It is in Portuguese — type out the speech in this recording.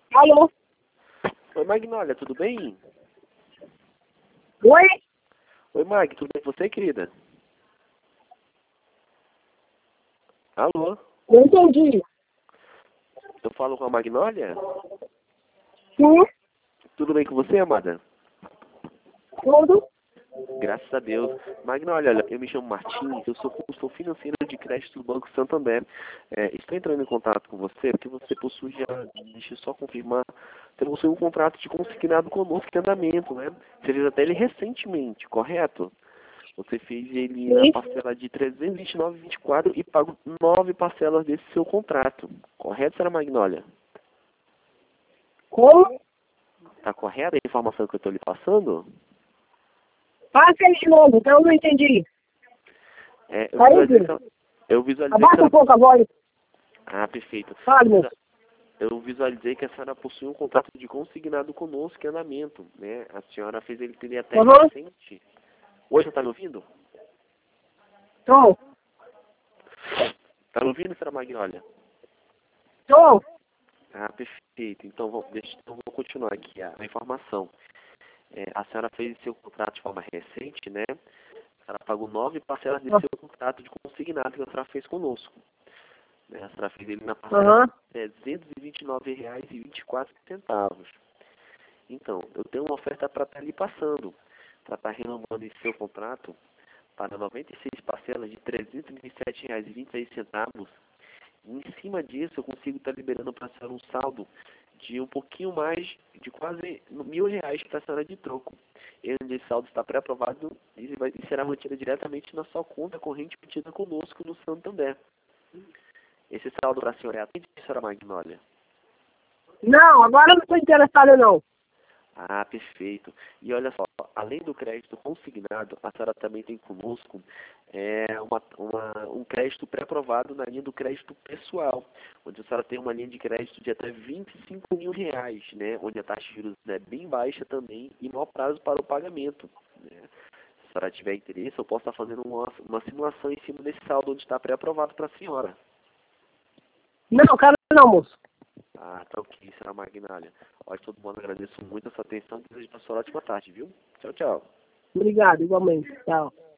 Alô? Oi, Magnólia, tudo bem? Oi? Oi, Mag, tudo bem com você, querida? Alô? Não entendi. Eu falo com a Magnólia? Sim, Tudo bem com você, amada? tudo. Graças a Deus. Magnólia, olha, eu me chamo Martins, eu sou consultor financeiro de crédito do Banco Santander. Estou entrando em contato com você porque você possui já, deixa eu só confirmar, você possui um contrato de consignado conosco em andamento, né? Você fez até ele recentemente, correto? Você fez ele na Sim. parcela de R$ 329,24 e pagou 9 parcelas desse seu contrato. Correto, senhora Magnólia? Como? Está correta a informação que eu estou lhe passando? Passa ele de novo, então eu não entendi. Eu Tá aí, visualizei filho? que, eu visualizei que a Abaixa um senhora... pouco a voz. Ah, perfeito. Fale, moço. Eu visualizei que a senhora possui um contrato de consignado conosco em andamento, né? A senhora fez ele até Aham. recente. Hoje você está me ouvindo? Tô. Está me ouvindo, senhora Magnólia? Tô. Ah, perfeito. Então, então vou continuar aqui a informação. A senhora fez seu contrato de forma recente, né? A senhora pagou 9 parcelas desse seu contrato de consignado que a senhora fez conosco, né? A senhora fez ele na parcela Aham. de R$ 329,24. Então, eu tenho uma oferta para estar lhe passando, para estar renovando esse seu contrato para 96 parcelas de R$ 327,26. Em cima disso, eu consigo estar liberando para a senhora um saldo de um pouquinho mais, de quase R$ 1.000 para a senhora de troco. Esse saldo está pré-aprovado e será mantido diretamente na sua conta corrente mantida conosco no Santander. Esse saldo para a senhora é atende, senhora Magnólia? Não, agora eu não tô interessado, não. Ah, perfeito. E olha só, além do crédito consignado, a senhora também tem conosco um crédito pré-aprovado na linha do crédito pessoal, onde a senhora tem uma linha de crédito de até R$ 25.000, né? Onde a taxa de juros é bem baixa também e maior prazo para o pagamento, né? Se a senhora tiver interesse, eu posso estar fazendo uma simulação em cima desse saldo onde está pré-aprovado para a senhora. Não, cara, não, moço. Ah, tá ok, senhora Magnólia. Olha, todo mundo agradeço muito a sua atenção e desejo para a senhora ótima tarde, viu? Tchau, tchau. Obrigado, igualmente. Tchau.